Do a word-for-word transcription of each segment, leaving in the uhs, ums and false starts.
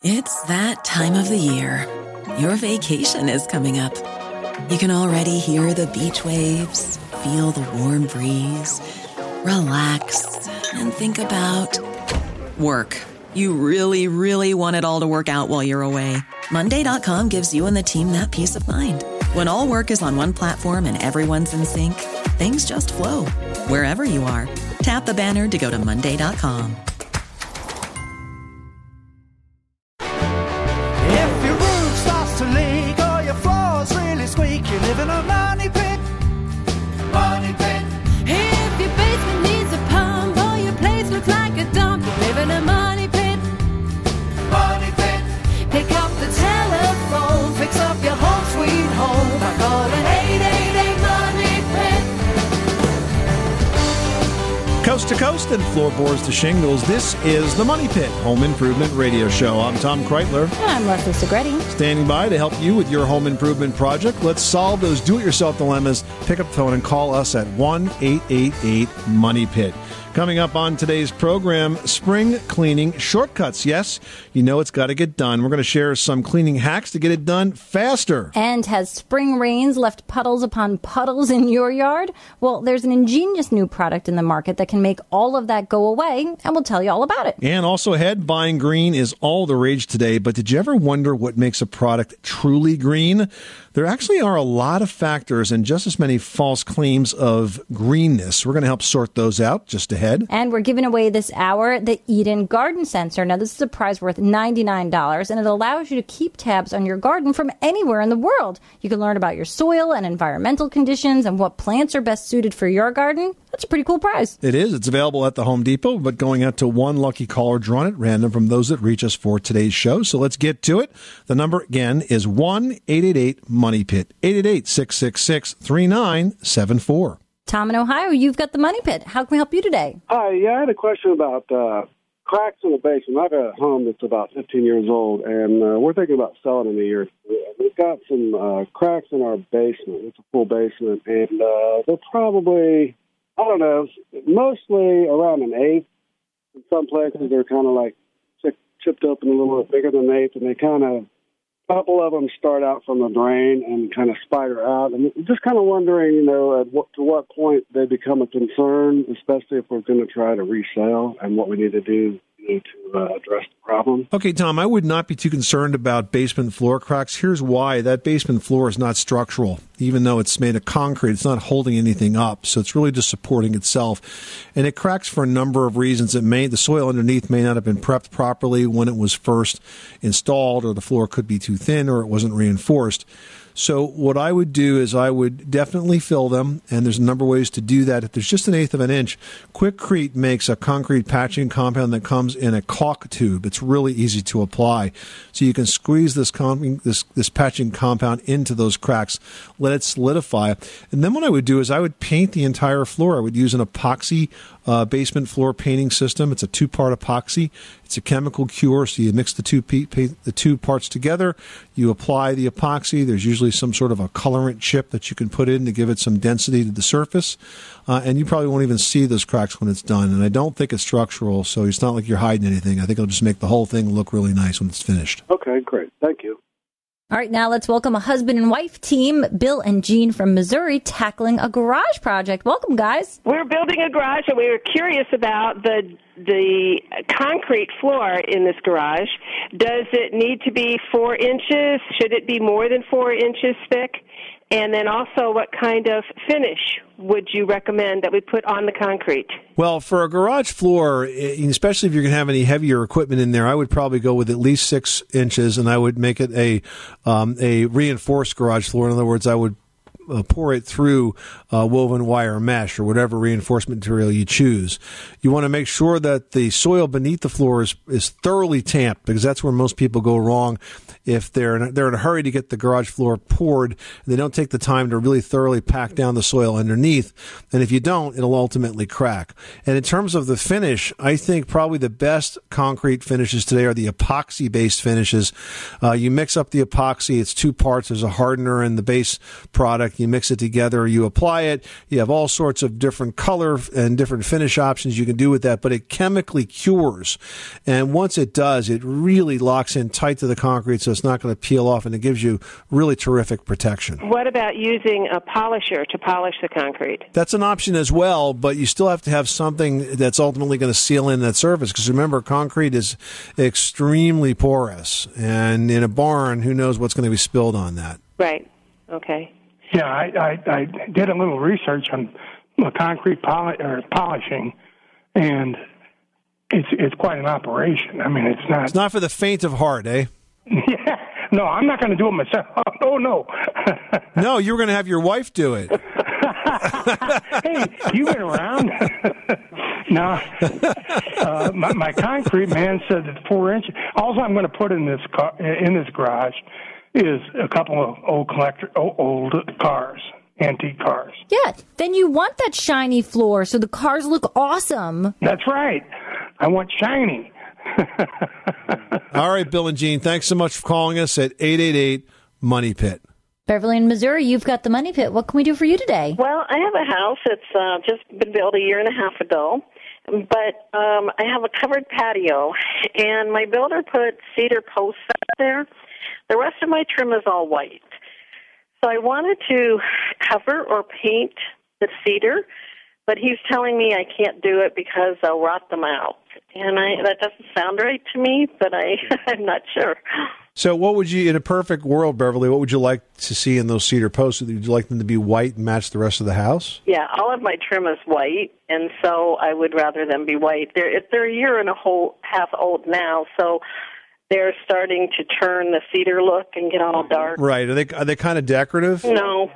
It's that time of the year. Your vacation is coming up. You can already hear the beach waves, feel the warm breeze, relax, and think about work. You really, really want it all to work out while you're away. Monday dot com gives you and the team that peace of mind. When all work is on one platform and everyone's in sync, things just flow. Wherever you are, tap the banner to go to Monday dot com. If your roof starts to leak or your floor's really squeak, you live in a money pit. Money pit. If your basement needs a pump or your place looks like a dump, you live in a money pit. Money pit. Pick up the telephone, fix up your home sweet home by calling eight eight eight money pit. Coast to coast and floorboards to shingles, this is the Money Pit Home Improvement Radio Show. I'm Tom Kreitler. And I'm Leslie Segretti. Standing by to help you with your home improvement project. Let's solve those do-it-yourself dilemmas. Pick up the phone and call us at one eight eight eight money pit. Coming up on today's program, spring cleaning shortcuts. Yes, you know it's got to get done. We're going to share some cleaning hacks to get it done faster. And has spring rains left puddles upon puddles in your yard? Well, there's an ingenious new product in the market that can make all of that go away, and we'll tell you all about it. And also ahead, buying green is all the rage today, but did you ever wonder what makes a product truly green? There actually are a lot of factors and just as many false claims of greenness. We're going to help sort those out just ahead. And we're giving away this hour the Eden Garden Sensor. Now, this is a prize worth ninety-nine dollars, and it allows you to keep tabs on your garden from anywhere in the world. You can learn about your soil and environmental conditions and what plants are best suited for your garden. That's a pretty cool prize. It is. It's available at the Home Depot, but going out to one lucky caller drawn at random from those that reach us for today's show. So let's get to it. The number, again, is one eight eight eight money pit, eight eight eight, six six six, three nine seven four. Tom in Ohio, you've got the Money Pit. How can we help you today? Hi, yeah, I had a question about uh, cracks in the basement. I've got a home that's about fifteen years old, and uh, we're thinking about selling in a year. We've got some uh, cracks in our basement. It's a full basement, and uh, they're probably, I don't know, mostly around an eighth. In some places, they're kind of like chipped, chipped up and a little bit bigger than an eighth, and they kind of, a couple of them start out from the drain and kind of spider out. And just kind of wondering, you know, at what, to what point they become a concern, especially if we're going to try to resell, and what we need to do, you know, to uh, address the problem. Okay, Tom, I would not be too concerned about basement floor cracks. Here's why. That basement floor is not structural. Even though it's made of concrete, it's not holding anything up. So it's really just supporting itself. And it cracks for a number of reasons. It may, the soil underneath may not have been prepped properly when it was first installed, or the floor could be too thin, or it wasn't reinforced. So what I would do is I would definitely fill them, and there's a number of ways to do that. If there's just an eighth of an inch, Quikrete makes a concrete patching compound that comes in a caulk tube. It's really easy to apply. So you can squeeze this com- this this patching compound into those cracks, let it solidify. And then what I would do is I would paint the entire floor. I would use an epoxy uh, basement floor painting system. It's a two-part epoxy. It's a chemical cure, so you mix the two pe- pe- the two parts together. You apply the epoxy. There's usually some sort of a colorant chip that you can put in to give it some density to the surface. Uh, and you probably won't even see those cracks when it's done. And I don't think it's structural, so it's not like you're hiding anything. I think it'll just make the whole thing look really nice when it's finished. Okay, great. Thank you. All right, now let's welcome a husband and wife team, Bill and Jean from Missouri, tackling a garage project. Welcome, guys. We're building a garage, and we were curious about the the concrete floor in this garage. Does it need to be four inches? Should it be more than four inches thick? And then also, what kind of finish would you recommend that we put on the concrete? Well, for a garage floor, especially if you're going to have any heavier equipment in there, I would probably go with at least six inches, and I would make it a um, a reinforced garage floor. In other words, I would Uh, pour it through uh, woven wire mesh or whatever reinforcement material you choose. You want to make sure that the soil beneath the floor is, is thoroughly tamped, because that's where most people go wrong. If they're in a, they're in a hurry to get the garage floor poured, and they don't take the time to really thoroughly pack down the soil underneath. And if you don't, it'll ultimately crack. And in terms of the finish, I think probably the best concrete finishes today are the epoxy-based finishes. Uh, you mix up the epoxy. It's two parts. There's a hardener and the base product. product. You mix it together, you apply it. You have all sorts of different color and different finish options you can do with that, but it chemically cures. And once it does, it really locks in tight to the concrete so it's not going to peel off, and it gives you really terrific protection. What about using a polisher to polish the concrete? That's an option as well, but you still have to have something that's ultimately going to seal in that surface, because remember, concrete is extremely porous, and in a barn, who knows what's going to be spilled on that. Right. Okay. Yeah, I, I, I did a little research on concrete poli- or polishing, and it's it's quite an operation. I mean, it's not... It's not for the faint of heart, eh? Yeah. No, I'm not going to do it myself. Oh, no. No, you were going to have your wife do it. Hey, you've been around. No, uh, my, my concrete man said that four inches. All I'm going to put in this car, in this garage is a couple of old collector, old cars, antique cars. Yeah, then you want that shiny floor so the cars look awesome. That's right. I want shiny. All right, Bill and Jean, thanks so much for calling us at eight eight eight Money Pit. Beverly in Missouri, you've got the Money Pit. What can we do for you today? Well, I have a house that's uh, just been built a year and a half ago, but um, I have a covered patio, and my builder put cedar posts out there. The rest of my trim is all white. So I wanted to cover or paint the cedar, but he's telling me I can't do it because I'll rot them out. And I, that doesn't sound right to me, but I, I'm not sure. So what would you, in a perfect world, Beverly, what would you like to see in those cedar posts? Would you like them to be white and match the rest of the house? Yeah, all of my trim is white, and so I would rather them be white. They're, they're a year and a whole half old now, so they're starting to turn the cedar look and get all dark. Right. Are they are they kind of decorative? No.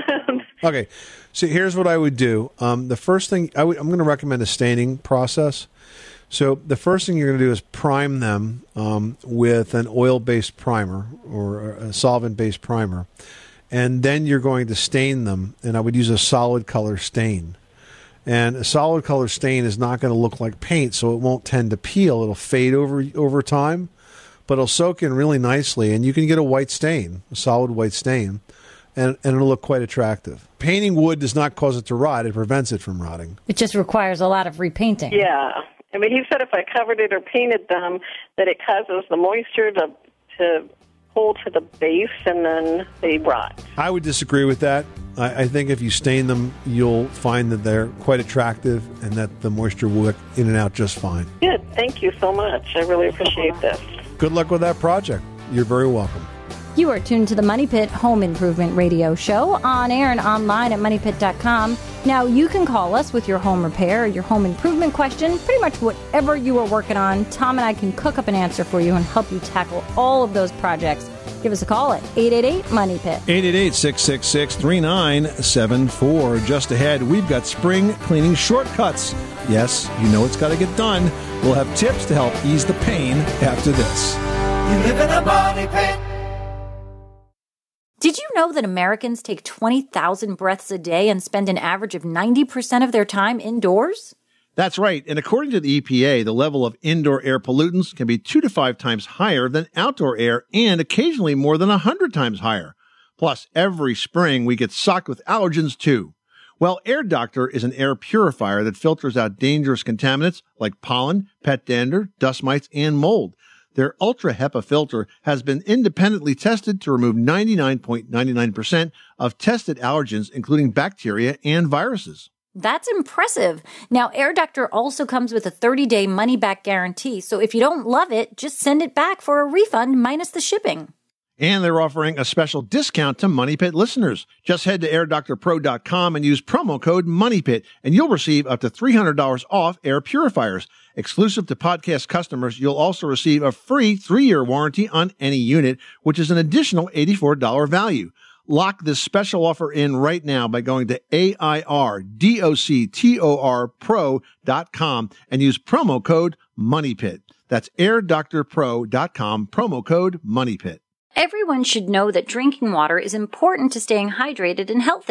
Okay. So here's what I would do. Um, the first thing, I would, I'm going to recommend a staining process. So the first thing you're going to do is prime them um, with an oil-based primer or a solvent-based primer. And then you're going to stain them, and I would use a solid color stain. And a solid color stain is not going to look like paint, so it won't tend to peel. It'll fade over over time, but it'll soak in really nicely, and you can get a white stain, a solid white stain, and, and it'll look quite attractive. Painting wood does not cause it to rot. It prevents it from rotting. It just requires a lot of repainting. Yeah. I mean, he said if I covered it or painted them, that it causes the moisture to to hold to the base, and then they rot. I would disagree with that. I, I think if you stain them, you'll find that they're quite attractive and that the moisture will work in and out just fine. Good. Thank you so much. I really appreciate this. Good luck with that project. You're very welcome. You are tuned to the Money Pit Home Improvement Radio Show on air and online at money pit dot com. Now, you can call us with your home repair or your home improvement question, pretty much whatever you are working on. Tom and I can cook up an answer for you and help you tackle all of those projects. Give us a call at eight eight eight Money Pit. eight eight eight, six six six, three nine seven four. Just ahead, we've got spring cleaning shortcuts. Yes, you know it's got to get done. We'll have tips to help ease the pain after this. You live in a Money Pit. Did you know that Americans take twenty thousand breaths a day and spend an average of ninety percent of their time indoors? That's right. And according to the E P A, the level of indoor air pollutants can be two to five times higher than outdoor air and occasionally more than one hundred times higher. Plus, every spring we get socked with allergens too. Well, Air Doctor is an air purifier that filters out dangerous contaminants like pollen, pet dander, dust mites, and mold. Their Ultra HEPA filter has been independently tested to remove ninety-nine point nine nine percent of tested allergens, including bacteria and viruses. That's impressive. Now, Air Doctor also comes with a thirty-day money-back guarantee, so if you don't love it, just send it back for a refund minus the shipping. And they're offering a special discount to Money Pit listeners. Just head to air doctor pro dot com and use promo code MONEYPIT, and you'll receive up to three hundred dollars off air purifiers. Exclusive to podcast customers, you'll also receive a free three-year warranty on any unit, which is an additional eighty-four dollars value. Lock this special offer in right now by going to A I R D O C T O R pro dot com and use promo code MONEYPIT. That's air doctor pro dot com, promo code MONEYPIT. Everyone should know that drinking water is important to staying hydrated and healthy.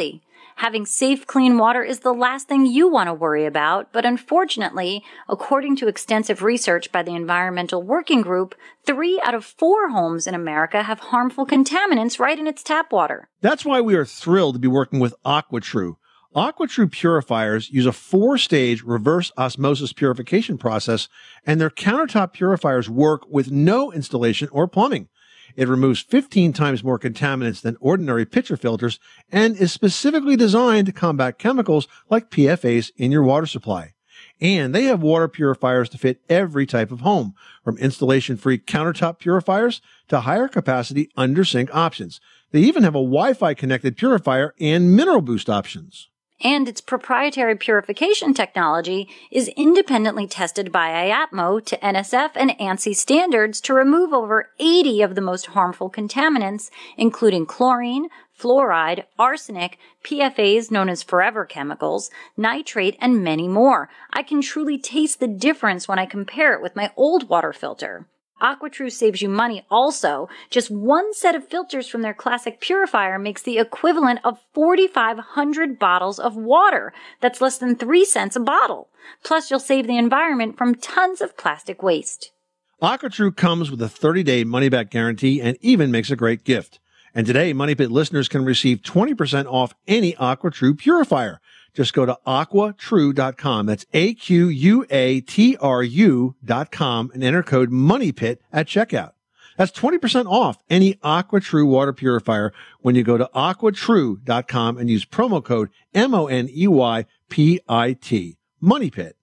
Having safe, clean water is the last thing you want to worry about, but unfortunately, according to extensive research by the Environmental Working Group, three out of four homes in America have harmful contaminants right in its tap water. That's why we are thrilled to be working with AquaTrue. AquaTrue purifiers use a four-stage reverse osmosis purification process, and their countertop purifiers work with no installation or plumbing. It removes fifteen times more contaminants than ordinary pitcher filters and is specifically designed to combat chemicals like P F As in your water supply. And they have water purifiers to fit every type of home, from installation-free countertop purifiers to higher capacity under-sink options. They even have a Wi-Fi connected purifier and mineral boost options. And its proprietary purification technology is independently tested by I A P M O to N S F and ANSI standards to remove over eighty of the most harmful contaminants, including chlorine, fluoride, arsenic, P F As known as forever chemicals, nitrate, and many more. I can truly taste the difference when I compare it with my old water filter. AquaTrue saves you money also. Just one set of filters from their classic purifier makes the equivalent of forty-five hundred bottles of water. That's less than three cents a bottle. Plus, you'll save the environment from tons of plastic waste. AquaTrue comes with a thirty-day money-back guarantee and even makes a great gift. And today, Money Pit listeners can receive twenty percent off any AquaTrue purifier. Just go to aqua true dot com. That's A Q U A T R U dot com and enter code MONEYPIT at checkout. That's twenty percent off any AquaTrue water purifier when you go to aqua true dot com and use promo code M O N E Y P I T. MONEYPIT.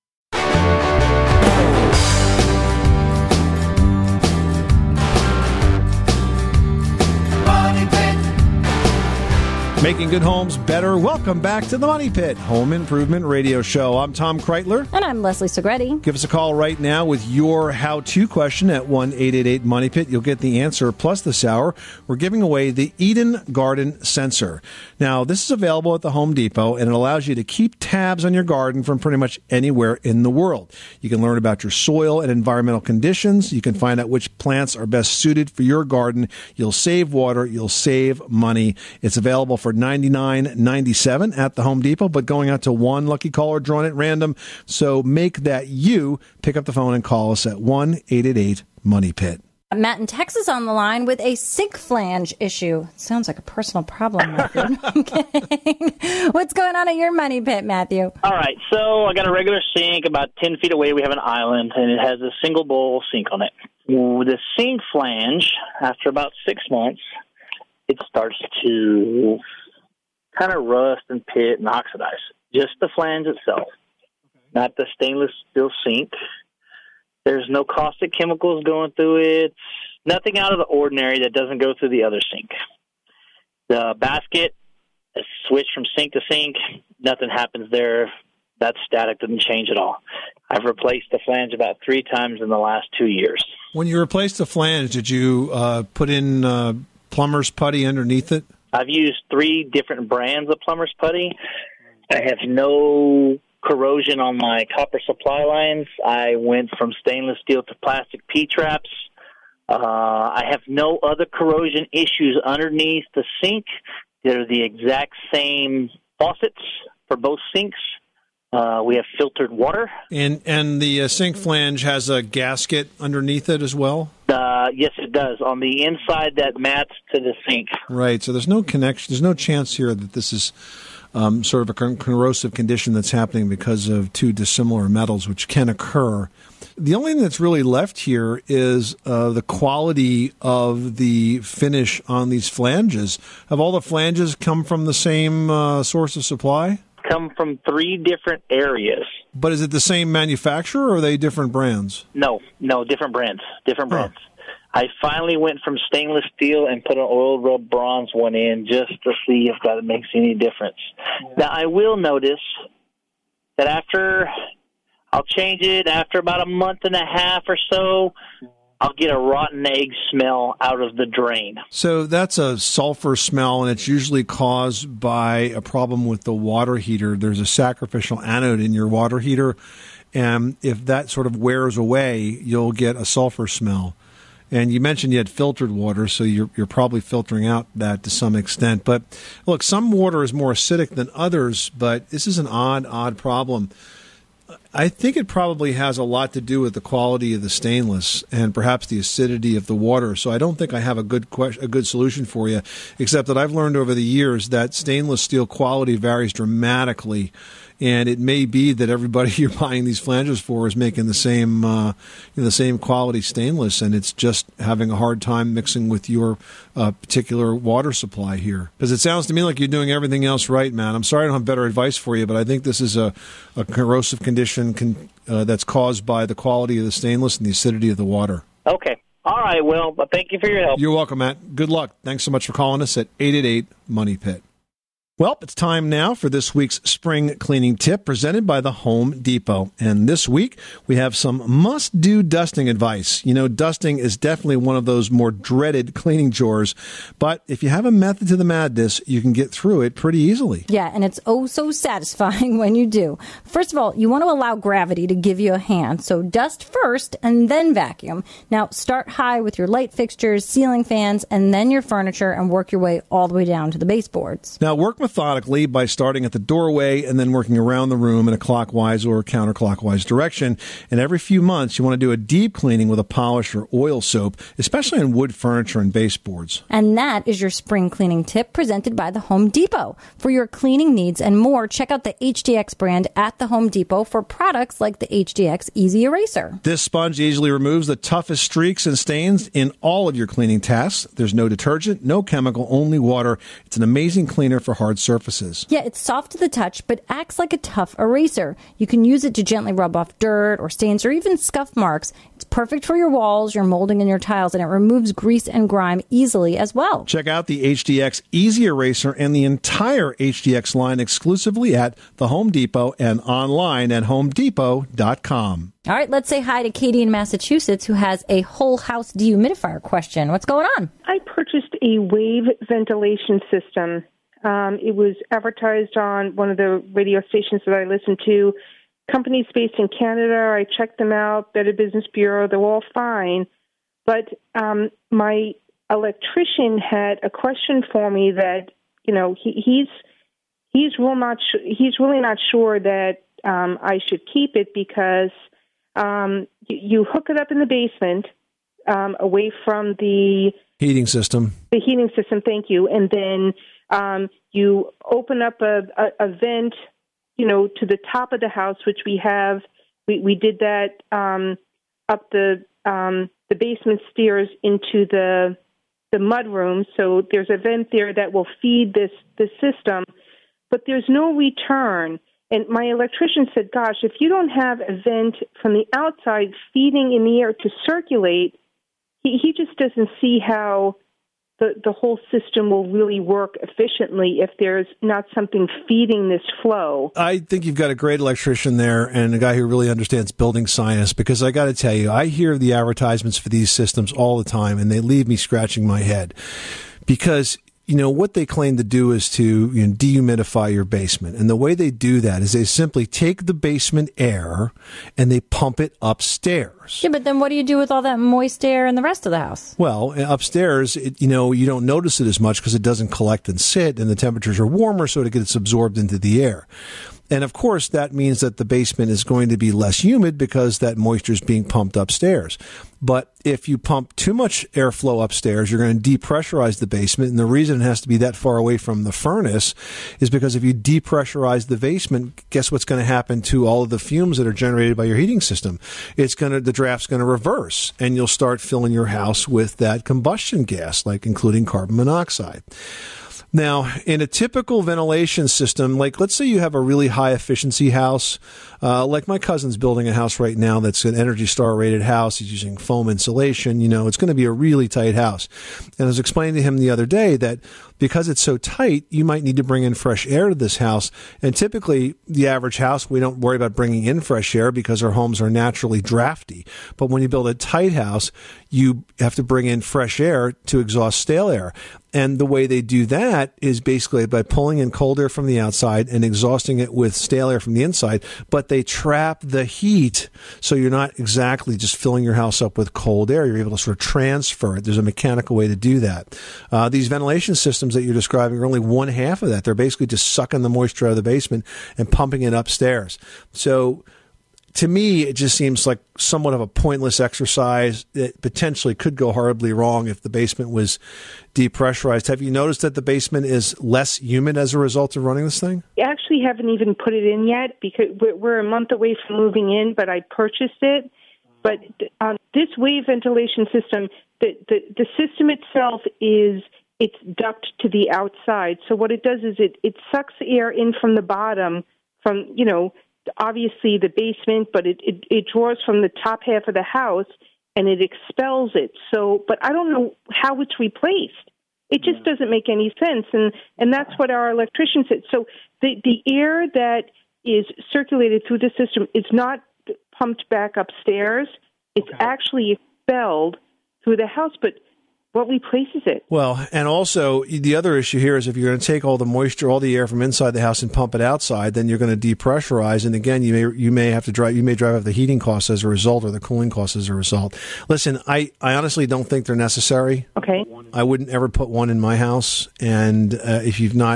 Making good homes better. Welcome back to the Money Pit Home Improvement Radio Show. I'm Tom Kreitler. And I'm Leslie Segretti. Give us a call right now with your how-to question at one eight eight eight money pit. You'll get the answer. Plus this hour, we're giving away the Eden Garden Sensor. Now, this is available at the Home Depot, and it allows you to keep tabs on your garden from pretty much anywhere in the world. You can learn about your soil and environmental conditions. You can find out which plants are best suited for your garden. You'll save water. You'll save money. It's available for ninety-nine ninety-seven at the Home Depot, but going out to one lucky caller drawn at random. So make that you. Pick up the phone and call us at one eight eight eight money pit. Matt in Texas on the line with a sink flange issue. Sounds like a personal problem, Matthew. I'm kidding. What's going on at your money pit, Matthew? All right, so I got a regular sink. About ten feet away, we have an island, and it has a single bowl sink on it. The sink flange, after about six months, it starts to kind of rust and pit and oxidize. Just the flange itself, not the stainless steel sink. There's no caustic chemicals going through it. Nothing out of the ordinary that doesn't go through the other sink. The basket is switched from sink to sink. Nothing happens there. That static doesn't change at all. I've replaced the flange about three times in the last two years. When you replaced the flange, did you uh, put in uh, plumber's putty underneath it? I've used three different brands of plumber's putty. I have no corrosion on my copper supply lines. I went from stainless steel to plastic P-traps. Uh, I have no other corrosion issues underneath the sink. They're the exact same faucets for both sinks. Uh, we have filtered water. And and the uh, sink flange has a gasket underneath it as well? Uh, yes, it does. On the inside that mats to the sink. Right. So there's no connection. There's no chance here that this is um, sort of a con- corrosive condition that's happening because of two dissimilar metals, which can occur. The only thing that's really left here is uh, the quality of the finish on these flanges. Have all the flanges come from the same uh, source of supply? Come from three different areas. But is it the same manufacturer, or are they different brands? No, no, different brands, different brands. Huh. I finally went from stainless steel and put an oil rub bronze one in just to see if that makes any difference. Yeah. Now, I will notice that after, I'll change it, after about a month and a half or so, I'll get a rotten egg smell out of the drain. So that's a sulfur smell, and it's usually caused by a problem with the water heater. There's a sacrificial anode in your water heater, and if that sort of wears away, you'll get a sulfur smell. And you mentioned you had filtered water, so you're you're probably filtering out that to some extent. But look, some water is more acidic than others, but this is an odd, odd problem. I think it probably has a lot to do with the quality of the stainless and perhaps the acidity of the water. So I don't think I have a good question, a good solution for you, except that I've learned over the years that stainless steel quality varies dramatically. And it may be that everybody you're buying these flanges for is making the same, uh, you know, the same quality stainless, and it's just having a hard time mixing with your uh, particular water supply here. Because it sounds to me like you're doing everything else right, man. I'm sorry I don't have better advice for you, but I think this is a, a corrosive condition con- uh, that's caused by the quality of the stainless and the acidity of the water. Okay. All right. Well, thank you for your help. You're welcome, Matt. Good luck. Thanks so much for calling us at eight eight eight, money pit. Well, it's time now for this week's spring cleaning tip presented by the Home Depot. And this week, we have some must-do dusting advice. You know, dusting is definitely one of those more dreaded cleaning chores. But if you have a method to the madness, you can get through it pretty easily. Yeah, and it's oh so satisfying when you do. First of all, you want to allow gravity to give you a hand. So dust first and then vacuum. Now, start high with your light fixtures, ceiling fans, and then your furniture, and work your way all the way down to the baseboards. Now, work methodically by starting at the doorway and then working around the room in a clockwise or counterclockwise direction. And every few months, you want to do a deep cleaning with a polish or oil soap, especially on wood furniture and baseboards. And that is your spring cleaning tip presented by the Home Depot. For your cleaning needs and more, check out the H D X brand at the Home Depot for products like the H D X Easy Eraser. This sponge easily removes the toughest streaks and stains in all of your cleaning tasks. There's no detergent, no chemical, only water. It's an amazing cleaner for hard surfaces. Yeah, it's soft to the touch, but acts like a tough eraser. You can use it to gently rub off dirt or stains or even scuff marks. It's perfect for your walls, your molding, and your tiles, and it removes grease and grime easily as well. Check out the H D X Easy Eraser and the entire H D X line exclusively at the Home Depot and online at home depot dot com. All right, let's say hi to Katie in Massachusetts, who has a whole house dehumidifier question. What's going on? I purchased a wave ventilation system. Um, it was advertised on one of the radio stations that I listen to. Companies based in Canada, I checked them out, Better Business Bureau, they're all fine. But um, my electrician had a question for me that, you know, he, he's he's real not sh- he's really not sure that um, I should keep it because um, you, you hook it up in the basement um, away from the heating system. The heating system, thank you, and then Um, you open up a, a, a vent, you know, to the top of the house, which we have. We, we did that um, up the um, the basement stairs into the the mud room. So there's a vent there that will feed this the system, but there's no return. And my electrician said, "Gosh, if you don't have a vent from the outside feeding in the air to circulate, he, he just doesn't see how." The, the whole system will really work efficiently if there's not something feeding this flow. I think you've got a great electrician there and a guy who really understands building science, because I got to tell you, I hear the advertisements for these systems all the time and they leave me scratching my head because you know, what they claim to do is to you know, dehumidify your basement. And the way they do that is they simply take the basement air and they pump it upstairs. Yeah, but then what do you do with all that moist air in the rest of the house? Well, upstairs, it, you know, you don't notice it as much because it doesn't collect and sit, and the temperatures are warmer, so it gets absorbed into the air. And of course, that means that the basement is going to be less humid because that moisture is being pumped upstairs. But if you pump too much airflow upstairs, you're going to depressurize the basement. And the reason it has to be that far away from the furnace is because if you depressurize the basement, guess what's going to happen to all of the fumes that are generated by your heating system? It's going to, the draft's going to reverse, and you'll start filling your house with that combustion gas, like including carbon monoxide. Now, in a typical ventilation system, like let's say you have a really high efficiency house, uh, like my cousin's building a house right now that's an Energy Star rated house. He's using foam insulation. You know, it's going to be a really tight house. And I was explaining to him the other day that because it's so tight, you might need to bring in fresh air to this house. And typically, the average house, we don't worry about bringing in fresh air because our homes are naturally drafty. But when you build a tight house, you have to bring in fresh air to exhaust stale air. And the way they do that is basically by pulling in cold air from the outside and exhausting it with stale air from the inside. But they trap the heat, so you're not exactly just filling your house up with cold air. You're able to sort of transfer it. There's a mechanical way to do that. Uh, these ventilation systems that you're describing are only one half of that. They're basically just sucking the moisture out of the basement and pumping it upstairs. So to me, it just seems like somewhat of a pointless exercise that potentially could go horribly wrong if the basement was depressurized. Have you noticed that the basement is less humid as a result of running this thing? I actually haven't even put it in yet because we're, we're a month away from moving in, but I purchased it. But um, this wave ventilation system, the, the, the system itself is, it's duct to the outside. So what it does is it, it sucks air in from the bottom from, you know, obviously the basement, but it, it, it draws from the top half of the house and it expels it. So, but I don't know how it's replaced. It just doesn't make any sense. And, and that's what our electrician said. So the, the air that is circulated through the system is not pumped back upstairs. It's okay. Actually expelled through the house, but what replaces it? Well, and also the other issue here is if you're going to take all the moisture, all the air from inside the house and pump it outside, then you're going to depressurize. And again, you may you may have to drive you may drive up the heating costs as a result or the cooling costs as a result. Listen, I, I honestly don't think they're necessary. Okay. I wouldn't ever put one in my house. And uh, if you've not,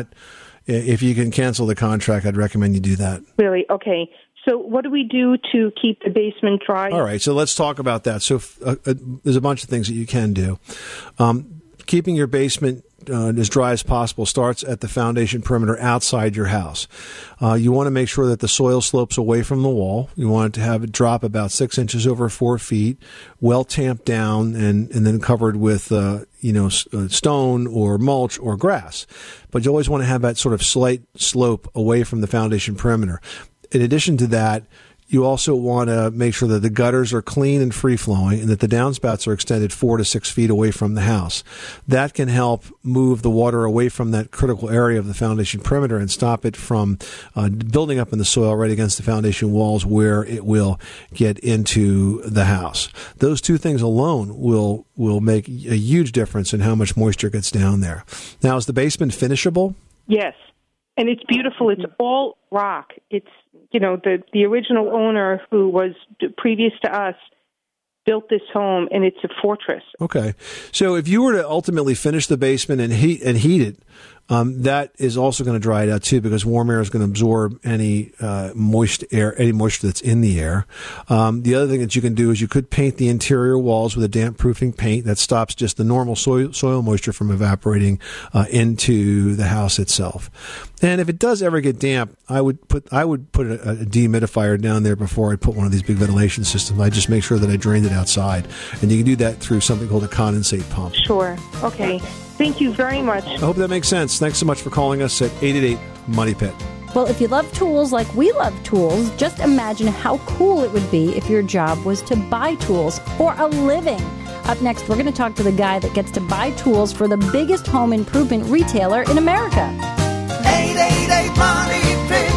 if you can cancel the contract, I'd recommend you do that. Really? Okay. So what do we do to keep the basement dry? All right, so let's talk about that. So uh, uh, there's a bunch of things that you can do. Um, keeping your basement uh, as dry as possible starts at the foundation perimeter outside your house. Uh, you want to make sure that the soil slopes away from the wall. You want it to have it drop about six inches over four feet, well tamped down, and, and then covered with uh, you know uh, stone or mulch or grass. But you always want to have that sort of slight slope away from the foundation perimeter. In addition to that, you also want to make sure that the gutters are clean and free-flowing and that the downspouts are extended four to six feet away from the house. That can help move the water away from that critical area of the foundation perimeter and stop it from uh, building up in the soil right against the foundation walls where it will get into the house. Those two things alone will will make a huge difference in how much moisture gets down there. Now, is the basement finishable? Yes, and it's beautiful. It's all rock. It's You know, the, the original owner who was previous to us built this home, and it's a fortress. Okay. So if you were to ultimately finish the basement and heat and heat it, um, that is also going to dry it out too, because warm air is going to absorb any uh, moist air, any moisture that's in the air. Um, the other thing that you can do is you could paint the interior walls with a damp-proofing paint that stops just the normal soil, soil moisture from evaporating uh, into the house itself. And if it does ever get damp, I would put I would put a, a dehumidifier down there before I put one of these big ventilation systems. I just make sure that I drained it outside, and you can do that through something called a condensate pump. Sure. Okay. Thank you very much. I hope that makes sense. Thanks so much for calling us at eight eight eight, Money Pit. Well, if you love tools like we love tools, just imagine how cool it would be if your job was to buy tools for a living. Up next, we're going to talk to the guy that gets to buy tools for the biggest home improvement retailer in America. eight eight eight, Money Pit.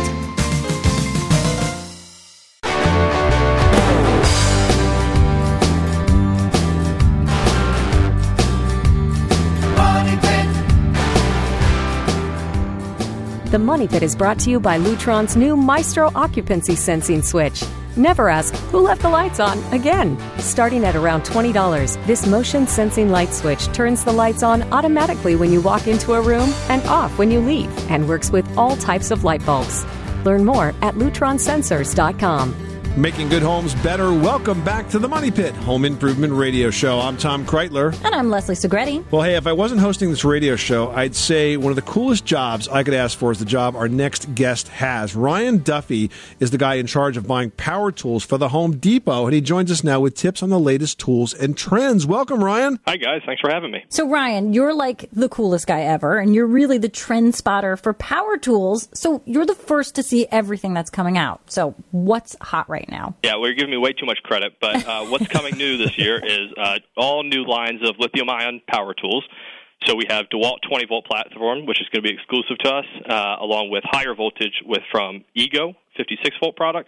The Money Pit is brought to you by Lutron's new Maestro occupancy sensing switch. Never ask, who left the lights on again? Starting at around twenty dollars, this motion sensing light switch turns the lights on automatically when you walk into a room and off when you leave, and works with all types of light bulbs. Learn more at lutron sensors dot com. Making good homes better. Welcome back to the Money Pit Home Improvement Radio Show. I'm Tom Kreitler. And I'm Leslie Segretti. Well, hey, if I wasn't hosting this radio show, I'd say one of the coolest jobs I could ask for is the job our next guest has. Ryan Duffy is the guy in charge of buying power tools for the Home Depot, and he joins us now with tips on the latest tools and trends. Welcome, Ryan. Hi, guys. Thanks for having me. So, Ryan, you're like the coolest guy ever, and you're really the trend spotter for power tools. So you're the first to see everything that's coming out. So what's hot right now? Yeah, we're giving me way too much credit, but uh, what's coming new this year is uh, all new lines of lithium-ion power tools. So we have DeWalt twenty-volt platform, which is going to be exclusive to us, uh, along with higher voltage with from Ego fifty-six volt products,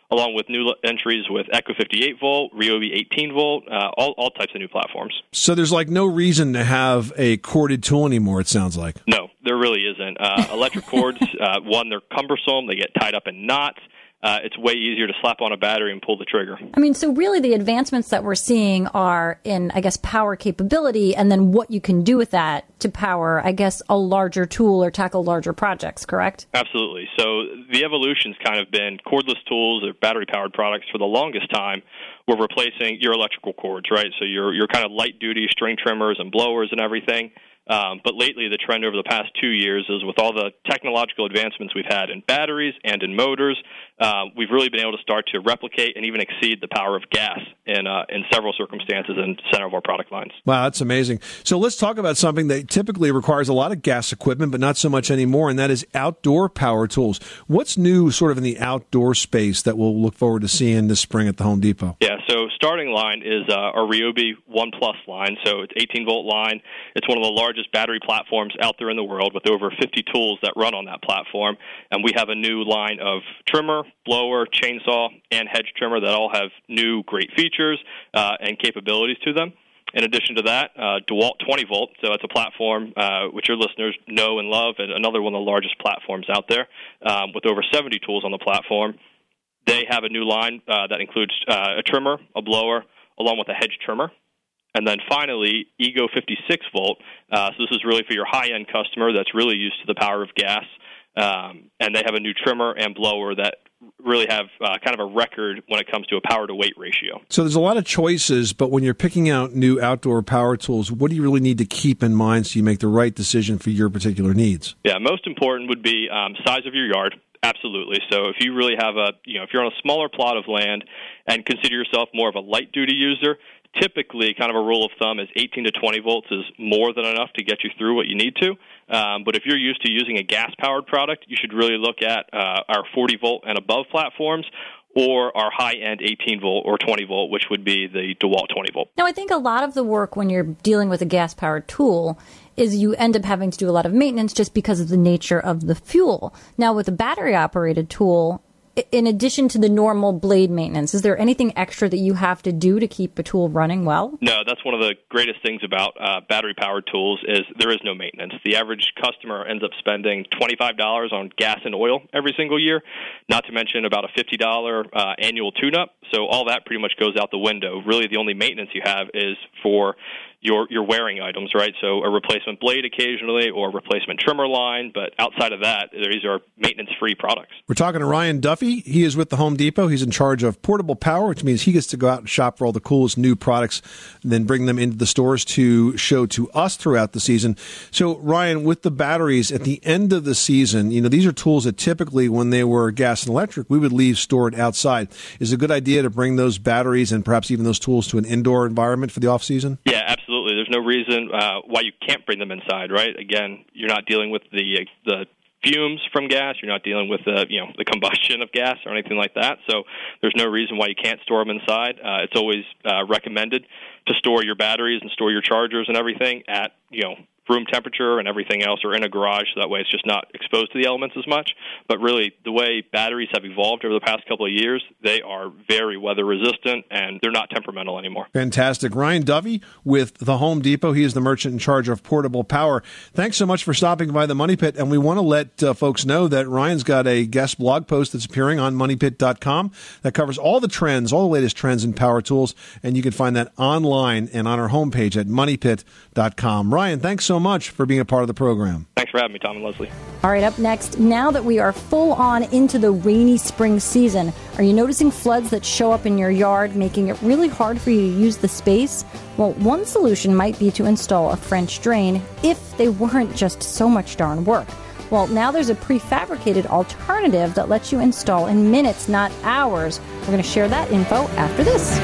along with new entries with Echo fifty-eight volt, Ryobi eighteen volt, uh, all, all types of new platforms. So there's like no reason to have a corded tool anymore, it sounds like. No, there really isn't. Uh, electric cords, uh, one, they're cumbersome. They get tied up in knots. Uh, it's way easier to slap on a battery and pull the trigger. I mean, so really the advancements that we're seeing are in, I guess, power capability and then what you can do with that to power, I guess, a larger tool or tackle larger projects, correct? Absolutely. So the evolution's kind of been cordless tools or battery-powered products for the longest time. We're replacing your electrical cords, right? So your your kind of light-duty string trimmers and blowers and everything. Um, but lately, the trend over the past two years is with all the technological advancements we've had in batteries and in motors, uh, we've really been able to start to replicate and even exceed the power of gas in uh, in several circumstances in the center of our product lines. Wow, that's amazing. So let's talk about something that typically requires a lot of gas equipment, but not so much anymore, and that is outdoor power tools. What's new sort of in the outdoor space that we'll look forward to seeing this spring at the Home Depot? Yeah, so starting line is uh, our Ryobi One Plus line. So it's eighteen volt line. It's one of the largest battery platforms out there in the world with over fifty tools that run on that platform. And we have a new line of trimmer, blower, chainsaw, and hedge trimmer that all have new great features uh, and capabilities to them. In addition to that, uh, DeWalt twenty volt, so it's a platform uh, which your listeners know and love, and another one of the largest platforms out there um, with over seventy tools on the platform. They have a new line uh, that includes uh, a trimmer, a blower, along with a hedge trimmer. And then finally, Ego fifty-six volt. Uh, so this is really for your high-end customer that's really used to the power of gas. Um, and they have a new trimmer and blower that really have uh, kind of a record when it comes to a power-to-weight ratio. So there's a lot of choices, but when you're picking out new outdoor power tools, what do you really need to keep in mind so you make the right decision for your particular needs? Yeah, most important would be um, size of your yard. Absolutely. So if you really have a, you know, if you're on a smaller plot of land and consider yourself more of a light-duty user, typically kind of a rule of thumb is eighteen to twenty volts is more than enough to get you through what you need to. Um, but if you're used to using a gas-powered product, you should really look at uh, our forty volt and above platforms, or our high-end eighteen volt or twenty volt, which would be the DeWalt twenty volt. Now, I think a lot of the work when you're dealing with a gas-powered tool is you end up having to do a lot of maintenance just because of the nature of the fuel. Now, with a battery-operated tool, in addition to the normal blade maintenance, is there anything extra that you have to do to keep a tool running well? No, that's one of the greatest things about uh, battery-powered tools is there is no maintenance. The average customer ends up spending twenty-five dollars on gas and oil every single year, not to mention about a fifty dollars uh, annual tune-up. So all that pretty much goes out the window. Really, the only maintenance you have is for your your wearing items, right? So a replacement blade occasionally or a replacement trimmer line, but outside of that, these are maintenance-free products. We're talking to Ryan Duffy. He is with the Home Depot. He's in charge of portable power, which means he gets to go out and shop for all the coolest new products and then bring them into the stores to show to us throughout the season. So, Ryan, with the batteries at the end of the season, you know, these are tools that typically when they were gas and electric, we would leave stored outside. Is it a good idea to bring those batteries and perhaps even those tools to an indoor environment for the off-season? Yeah, absolutely. There's no reason uh, why you can't bring them inside, right? Again, you're not dealing with the the fumes from gas. You're not dealing with the you know the combustion of gas or anything like that. So there's no reason why you can't store them inside. Uh, it's always uh, recommended to store your batteries and store your chargers and everything at you know room temperature and everything else, or in a garage, so that way it's just not exposed to the elements as much. But really, the way batteries have evolved over the past couple of years, they are very weather resistant and they're not temperamental anymore. Fantastic. Ryan Duffy with the Home Depot. He is the merchant in charge of portable power. Thanks so much for stopping by the Money Pit, and we want to let uh, folks know that Ryan's got a guest blog post that's appearing on money pit dot com that covers all the trends, all the latest trends in power tools, and you can find that online and on our homepage at money pit dot com. Ryan, thanks so much for being a part of the program. Thanks for having me, Tom and Leslie. All right, up next, now that we are full on into the rainy spring season, are you noticing floods that show up in your yard, making it really hard for you to use the space? Well, one solution might be to install a French drain if they weren't just so much darn work. Well, now there's a prefabricated alternative that lets you install in minutes, not hours. We're going to share that info after this.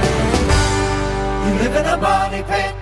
You live in a money pit.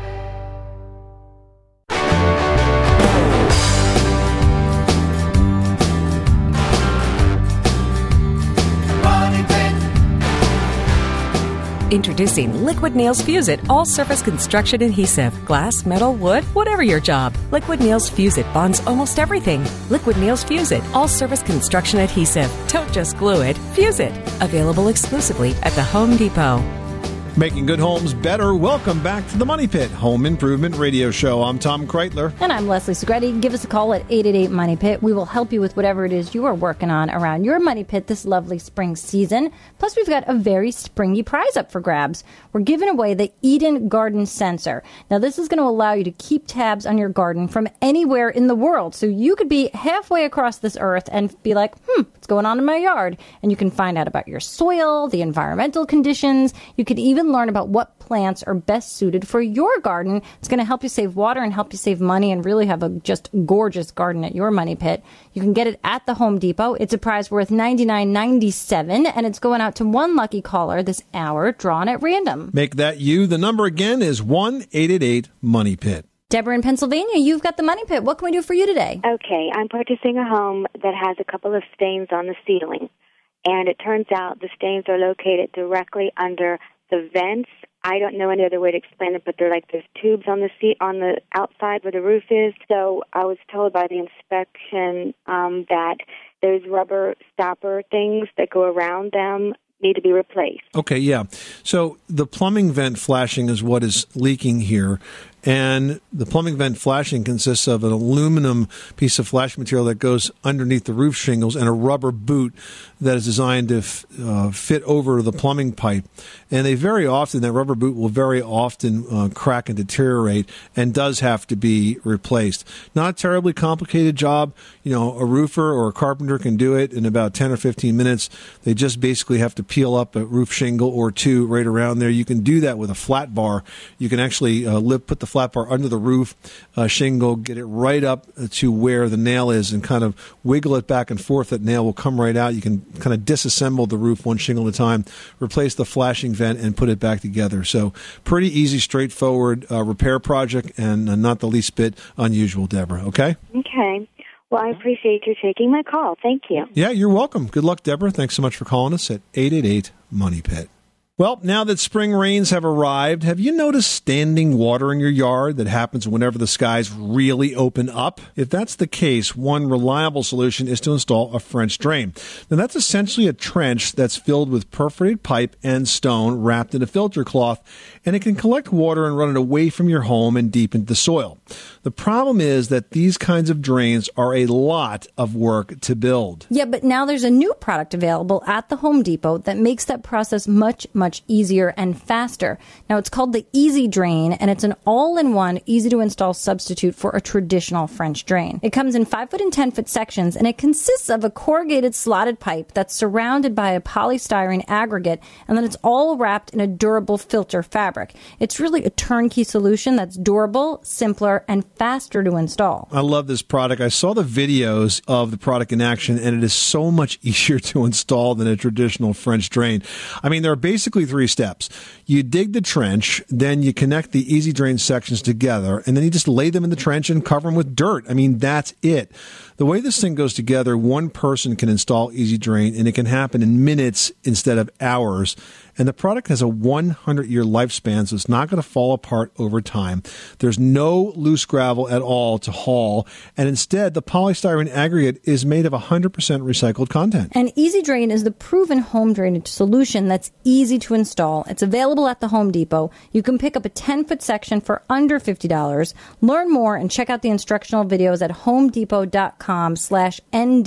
Introducing Liquid Nails Fuse It All-Surface Construction Adhesive. Glass, metal, wood, whatever your job. Liquid Nails Fuse It bonds almost everything. Liquid Nails Fuse It All-Surface Construction Adhesive. Don't just glue it, fuse it. Available exclusively at the Home Depot. Making good homes better. Welcome back to the Money Pit Home Improvement Radio Show. I'm Tom Kreitler. And I'm Leslie Segretti. Give us a call at eight eight eight, MONEY PIT. We will help you with whatever it is you are working on around your Money Pit this lovely spring season. Plus, we've got a very springy prize up for grabs. We're giving away the Eden Garden Sensor. Now, this is going to allow you to keep tabs on your garden from anywhere in the world. So you could be halfway across this earth and be like, hmm, what's going on in my yard? And you can find out about your soil, the environmental conditions. You could even learn about what plants are best suited for your garden. It's going to help you save water and help you save money and really have a just gorgeous garden at your Money Pit. You can get it at the Home Depot. It's a prize worth ninety-nine ninety-seven, and it's going out to one lucky caller this hour, drawn at random. Make that you. The number again is one eight eight eight, MONEY PIT. Deborah in Pennsylvania, you've got the Money Pit. What can we do for you today? Okay, I'm purchasing a home that has a couple of stains on the ceiling, and it turns out the stains are located directly under the vents. I don't know any other way to explain it, but they're like there's tubes on the seat on the outside where the roof is. So I was told by the inspection um, that there's rubber stopper things that go around them need to be replaced. Okay, yeah. So the plumbing vent flashing is what is leaking here. And the plumbing vent flashing consists of an aluminum piece of flash material that goes underneath the roof shingles and a rubber boot that is designed to f- uh, fit over the plumbing pipe. And they very often, that rubber boot will very often uh, crack and deteriorate and does have to be replaced. Not a terribly complicated job. You know, a roofer or a carpenter can do it in about ten or fifteen minutes. They just basically have to peel up a roof shingle or two right around there. You can do that with a flat bar. You can actually uh, lift, put the flat bar under the roof uh, shingle, get it right up to where the nail is and kind of wiggle it back and forth. That nail will come right out. You can kind of disassemble the roof one shingle at a time, replace the flashing vent, and put it back together. So pretty easy, straightforward uh, repair project, and uh, not the least bit unusual, Deborah. Okay? Okay. Well, I appreciate you taking my call. Thank you. Yeah, you're welcome. Good luck, Deborah. Thanks so much for calling us at eight eight eight, MONEY PIT. Well, now that spring rains have arrived, have you noticed standing water in your yard that happens whenever the skies really open up? If that's the case, one reliable solution is to install a French drain. Now, that's essentially a trench that's filled with perforated pipe and stone wrapped in a filter cloth, and it can collect water and run it away from your home and deep into the soil. The problem is that these kinds of drains are a lot of work to build. Yeah, but now there's a new product available at the Home Depot that makes that process much, much easier and faster. Now, it's called the Easy Drain, and it's an all-in-one, easy-to-install substitute for a traditional French drain. It comes in five foot and ten foot sections, and it consists of a corrugated slotted pipe that's surrounded by a polystyrene aggregate, and then it's all wrapped in a durable filter fabric. It's really a turnkey solution that's durable, simpler, and faster to install. I love this product. I saw the videos of the product in action, and it is so much easier to install than a traditional French drain. I mean, there are basically three steps. You dig the trench, then you connect the Easy Drain sections together, and then you just lay them in the trench and cover them with dirt. I mean, that's it. The way this thing goes together, one person can install Easy Drain, and it can happen in minutes instead of hours. And the product has a one hundred year lifespan, so it's not going to fall apart over time. There's no loose gravel at all to haul, and instead, the polystyrene aggregate is made of one hundred percent recycled content. And Easy Drain is the proven home drainage solution that's easy to install. It's available at the Home Depot. You can pick up a ten foot section for under fifty dollars. Learn more and check out the instructional videos at homedepot.com slash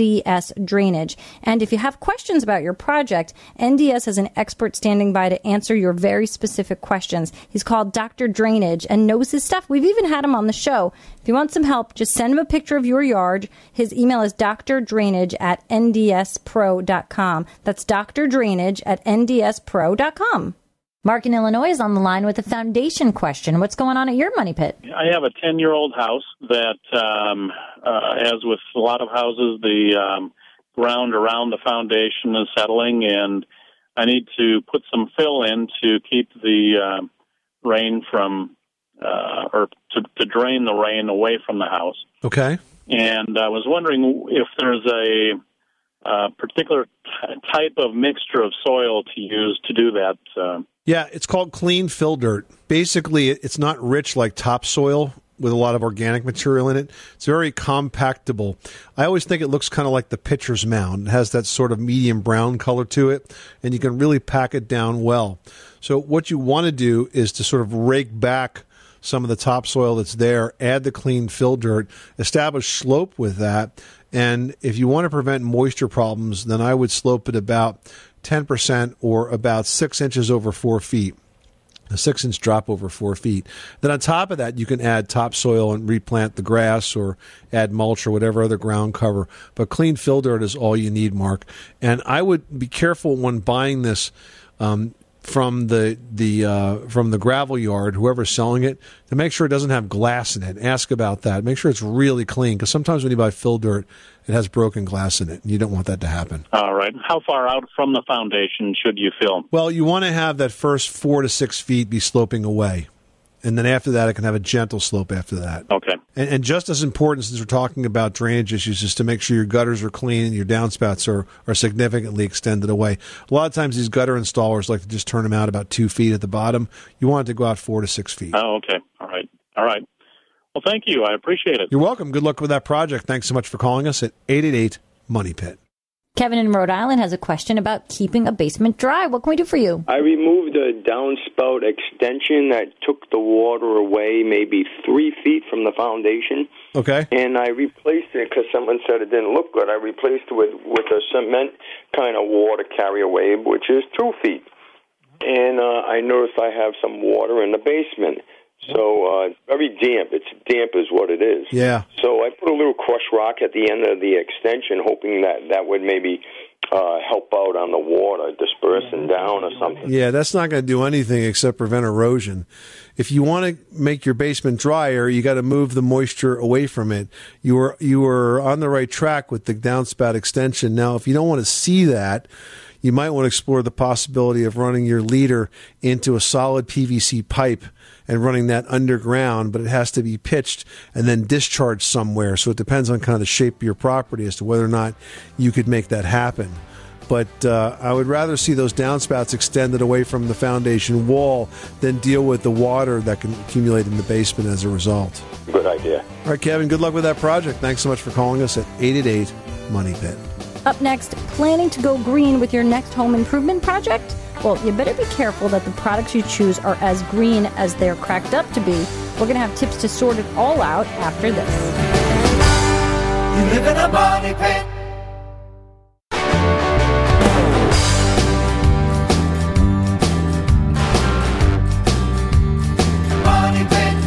NDS drainage. And if you have questions about your project, N D S has an expert standing by to answer your very specific questions. He's called Doctor Drainage and knows his stuff. We've even had him on the show. If you want some help, just send him a picture of your yard. His email is drdrainage at N D S pro dot com. That's drdrainage at N D S pro dot com. Mark in Illinois is on the line with a foundation question. What's going on at your Money Pit? I have a ten-year-old house that, um, uh, as with a lot of houses, the um, ground around the foundation is settling, and I need to put some fill in to keep the uh, rain from, uh, or to, to drain the rain away from the house. Okay. And I was wondering if there's a uh, particular t- type of mixture of soil to use to do that. Uh, Yeah, it's called clean fill dirt. Basically, it's not rich like topsoil with a lot of organic material in it. It's very compactable. I always think it looks kind of like the pitcher's mound. It has that sort of medium brown color to it, and you can really pack it down well. So what you want to do is to sort of rake back some of the topsoil that's there, add the clean fill dirt, establish slope with that, and if you want to prevent moisture problems, then I would slope it about ten percent or about six inches over four feet. A six-inch drop over four feet. Then on top of that, you can add topsoil and replant the grass or add mulch or whatever other ground cover. But clean fill dirt is all you need, Mark. And I would be careful when buying this um, from the the uh, from the gravel yard, whoever's selling it, to make sure it doesn't have glass in it. Ask about that. Make sure it's really clean, because sometimes when you buy fill dirt, it has broken glass in it, and you don't want that to happen. All right. How far out from the foundation should you fill? Well, you want to have that first four to six feet be sloping away. And then after that, it can have a gentle slope after that. Okay. And, and just as important, since we're talking about drainage issues, is to make sure your gutters are clean and your downspouts are, are significantly extended away. A lot of times these gutter installers like to just turn them out about two feet at the bottom. You want it to go out four to six feet. Oh, okay. All right. All right. Well, thank you. I appreciate it. You're welcome. Good luck with that project. Thanks so much for calling us at eight eight eight, MONEY PIT. Kevin in Rhode Island has a question about keeping a basement dry. What can we do for you? I removed a downspout extension that took the water away maybe three feet from the foundation. Okay. And I replaced it because someone said it didn't look good. I replaced it with, with a cement kind of water carrier wave, which is two feet. And uh, I noticed I have some water in the basement. So uh, it's very damp. It's damp is what it is. Yeah. So I put a little crushed rock at the end of the extension, hoping that that would maybe uh, help out on the water dispersing down or something. Yeah, that's not going to do anything except prevent erosion. If you want to make your basement drier, you got to move the moisture away from it. You were you were on the right track with the downspout extension. Now, if you don't want to see that, you might want to explore the possibility of running your leader into a solid P V C pipe and running that underground, but it has to be pitched and then discharged somewhere. So it depends on kind of the shape of your property as to whether or not you could make that happen. But uh, I would rather see those downspouts extended away from the foundation wall than deal with the water that can accumulate in the basement as a result. Good idea. All right, Kevin, good luck with that project. Thanks so much for calling us at eight eight eight, MONEY PIT. Up next, planning to go green with your next home improvement project? Well, you better be careful that the products you choose are as green as they're cracked up to be. We're going to have tips to sort it all out after this. You live in a money pit. Money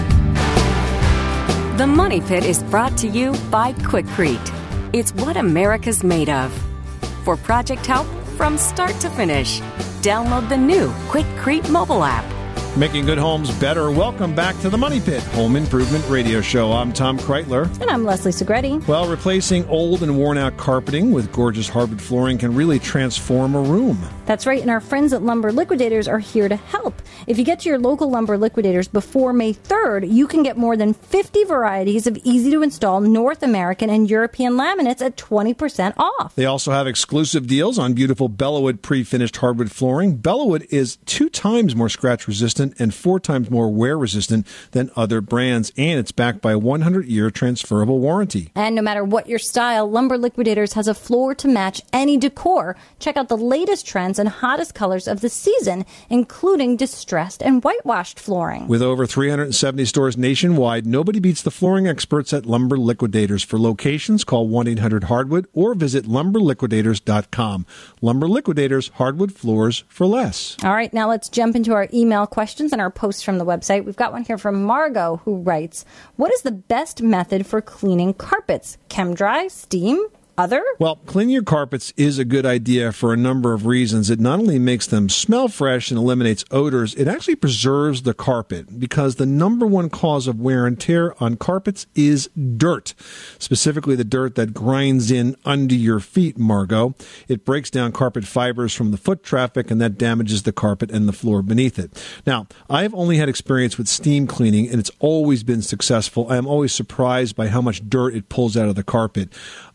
pit. The Money Pit is brought to you by Quikrete. It's what America's made of. For project help from start to finish, download the new Quikrete mobile app. Making good homes better. Welcome back to the Money Pit Home Improvement Radio Show. I'm Tom Kreitler. And I'm Leslie Segretti. Well, replacing old and worn-out carpeting with gorgeous hardwood flooring can really transform a room. That's right, and our friends at Lumber Liquidators are here to help. If you get to your local Lumber Liquidators before May third, you can get more than fifty varieties of easy-to-install North American and European laminates at twenty percent off. They also have exclusive deals on beautiful Bellawood pre-finished hardwood flooring. Bellawood is two times more scratch-resistant and four times more wear-resistant than other brands, and it's backed by a one hundred year transferable warranty. And no matter what your style, Lumber Liquidators has a floor to match any decor. Check out the latest trends and hottest colors of the season, including distressed and whitewashed flooring. With over three hundred seventy stores nationwide, nobody beats the flooring experts at Lumber Liquidators. For locations, call one eight hundred hardwood or visit lumber liquidators dot com. Lumber Liquidators, hardwood floors for less. All right, now let's jump into our email questions and our posts from the website. We've got one here from Margot, who writes, what is the best method for cleaning carpets? Chem dry, steam, other? Well, cleaning your carpets is a good idea for a number of reasons. It not only makes them smell fresh and eliminates odors, it actually preserves the carpet, because the number one cause of wear and tear on carpets is dirt, specifically the dirt that grinds in under your feet, Margot. It breaks down carpet fibers from the foot traffic, and that damages the carpet and the floor beneath it. Now, I've only had experience with steam cleaning, and it's always been successful. I am always surprised by how much dirt it pulls out of the carpet. I've steamed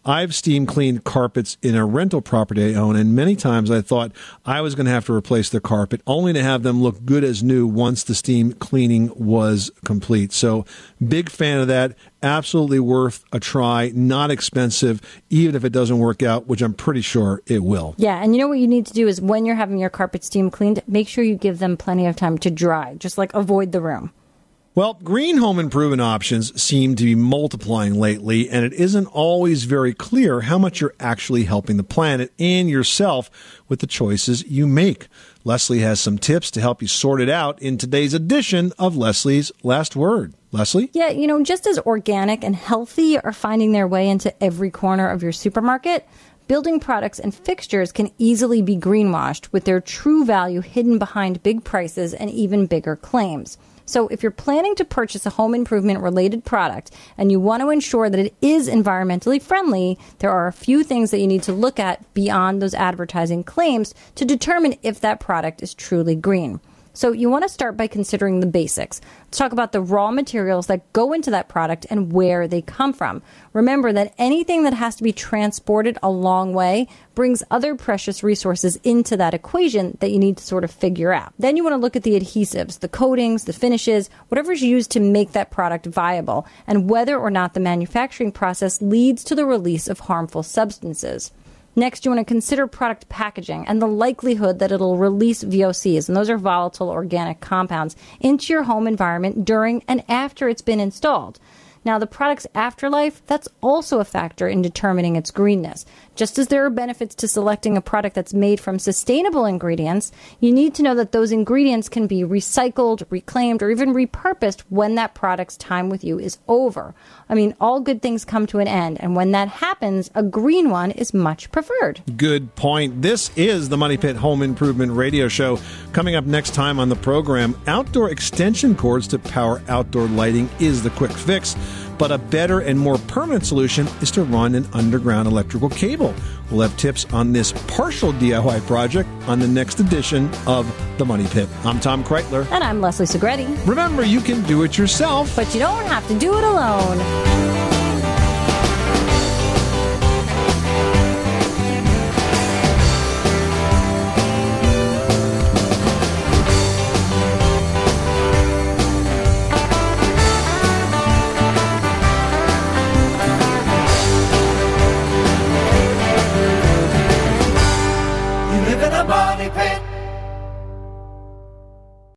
steam cleaned carpets in a rental property I own, and many times I thought I was going to have to replace the carpet, only to have them look good as new once the steam cleaning was complete. So big fan of that. Absolutely worth a try. Not expensive, even if it doesn't work out, which I'm pretty sure it will. Yeah, and you know what you need to do is when you're having your carpet steam cleaned, make sure you give them plenty of time to dry. Just like avoid the room. Well, green home improvement options seem to be multiplying lately, and it isn't always very clear how much you're actually helping the planet and yourself with the choices you make. Leslie has some tips to help you sort it out in today's edition of Leslie's Last Word. Leslie? Yeah, you know, just as organic and healthy are finding their way into every corner of your supermarket, building products and fixtures can easily be greenwashed with their true value hidden behind big prices and even bigger claims. So if you're planning to purchase a home improvement related product and you want to ensure that it is environmentally friendly, there are a few things that you need to look at beyond those advertising claims to determine if that product is truly green. So you want to start by considering the basics. Let's talk about the raw materials that go into that product and where they come from. Remember that anything that has to be transported a long way brings other precious resources into that equation that you need to sort of figure out. Then you want to look at the adhesives, the coatings, the finishes, whatever's used to make that product viable, and whether or not the manufacturing process leads to the release of harmful substances. Next, you want to consider product packaging and the likelihood that it'll release V O Cs, and those are volatile organic compounds, into your home environment during and after it's been installed. Now, the product's afterlife, that's also a factor in determining its greenness. Just as there are benefits to selecting a product that's made from sustainable ingredients, you need to know that those ingredients can be recycled, reclaimed, or even repurposed when that product's time with you is over. I mean, all good things come to an end, and when that happens, a green one is much preferred. Good point. This is the Money Pit Home Improvement Radio Show. Coming up next time on the program, outdoor extension cords to power outdoor lighting is the quick fix. But a better and more permanent solution is to run an underground electrical cable. We'll have tips on this partial D I Y project on the next edition of The Money Pit. I'm Tom Kreitler. And I'm Leslie Segretti. Remember, you can do it yourself, but you don't have to do it alone.